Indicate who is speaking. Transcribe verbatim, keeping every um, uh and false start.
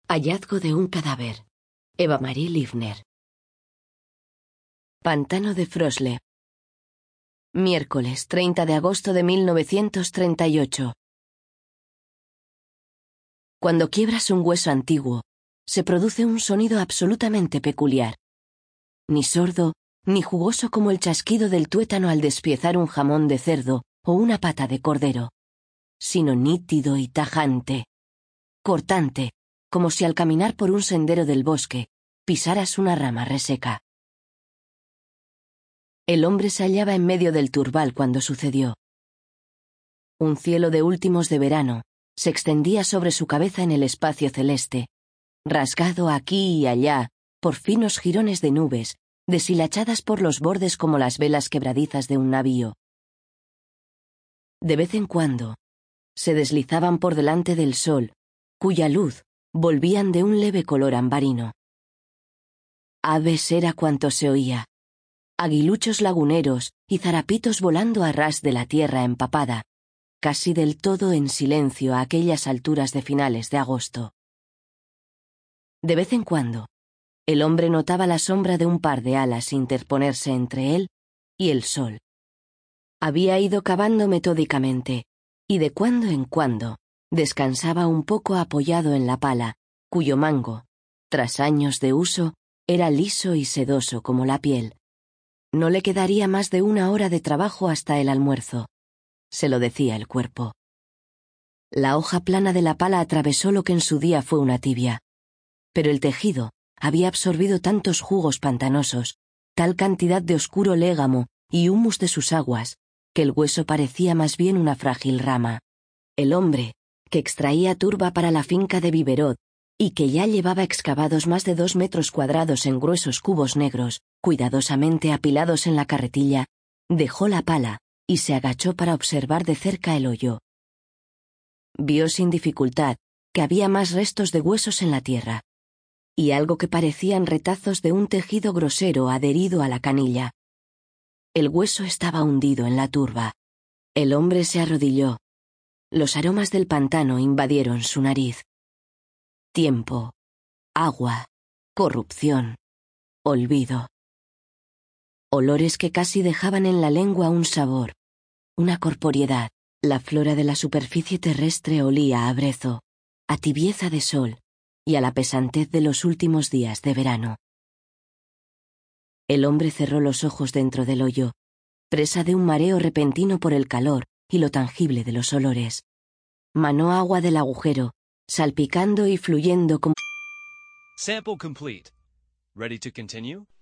Speaker 1: Hallazgo de un cadáver. Eva-Marie Livner. Pantano de Frosle. Miércoles treinta de agosto de mil novecientos treinta y ocho. Cuando quiebras un hueso antiguo, se produce un sonido absolutamente peculiar. Ni sordo, ni jugoso como el chasquido del tuétano al despiezar un jamón de cerdo o una pata de cordero, sino nítido y tajante, cortante, como si al caminar por un sendero del bosque pisaras una rama reseca. El hombre se hallaba en medio del turbal cuando sucedió. Un cielo de últimos de verano se extendía sobre su cabeza en el espacio celeste, rasgado aquí y allá por finos jirones de nubes, deshilachadas por los bordes como las velas quebradizas de un navío. De vez en cuando, se deslizaban por delante del sol, cuya luz volvían de un leve color ambarino. Aves era cuanto se oía, aguiluchos laguneros y zarapitos volando a ras de la tierra empapada, casi del todo en silencio a aquellas alturas de finales de agosto. De vez en cuando, el hombre notaba la sombra de un par de alas interponerse entre él y el sol. Había ido cavando metódicamente, y de cuando en cuando descansaba un poco apoyado en la pala, cuyo mango, tras años de uso, era liso y sedoso como la piel. No le quedaría más de una hora de trabajo hasta el almuerzo, se lo decía el cuerpo. La hoja plana de la pala atravesó lo que en su día fue una tibia, pero el tejido había absorbido tantos jugos pantanosos, tal cantidad de oscuro légamo y humus de sus aguas, que el hueso parecía más bien una frágil rama. El hombre, que extraía turba para la finca de Viverot, y que ya llevaba excavados más de dos metros cuadrados en gruesos cubos negros, cuidadosamente apilados en la carretilla, dejó la pala y se agachó para observar de cerca el hoyo. Vio sin dificultad que había más restos de huesos en la tierra, y algo que parecían retazos de un tejido grosero adherido a la canilla. El hueso estaba hundido en la turba. El hombre se arrodilló. Los aromas del pantano invadieron su nariz. Tiempo, agua, corrupción, olvido. Olores que casi dejaban en la lengua un sabor, una corporeidad. La flora de la superficie terrestre olía a brezo, a tibieza de sol y a la pesantez de los últimos días de verano. El hombre cerró los ojos dentro del hoyo, presa de un mareo repentino por el calor y lo tangible de los olores. Manó agua del agujero, salpicando y fluyendo como...
Speaker 2: Sample complete. Ready to continue?